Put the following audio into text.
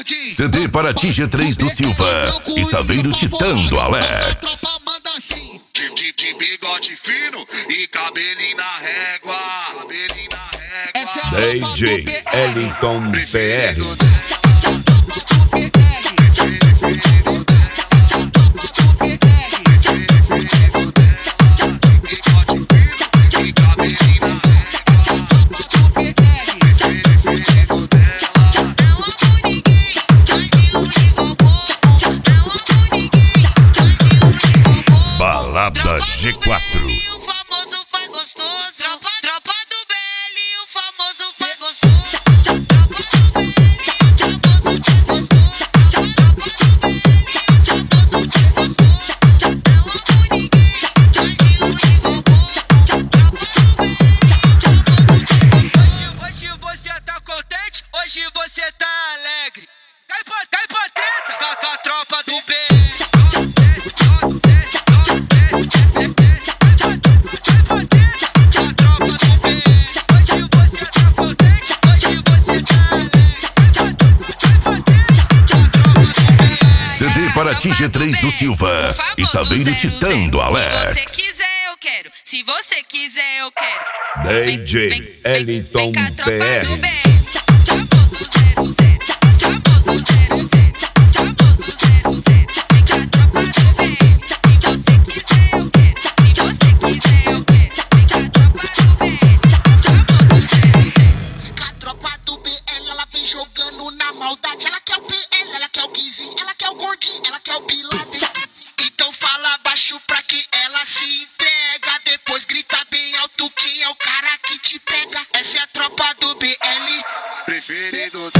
CD Paraty G3 do Silva e Saveiro Titã do Alex. De bigode fino e cabelinho na régua. DJ Ellington PR. Balada G4. O famoso faz gostoso. Tropa do BL, o famoso faz gostoso. Tropa do BL, o famoso faz gostoso. Tropa do BL, o famoso faz gostoso. Não amo ninguém, mas ilude robô. Tropa do BL, o famoso faz gostoso. Hoje você tá contente, hoje você tá alegre. Cai pra treta, com a tropa do BL. CD Paraty G3 do Silva e Saveiro Titã do Alex. Se você quiser, eu quero. Se você quiser, eu quero. DJ Ellington PR. Ela quer o PL, ela quer o Guizinho, ela quer o Gordinho, ela quer o Pilates. Então fala baixo pra que ela se entrega. Depois grita bem alto quem é o cara que te pega. Essa é a tropa do BL preferido.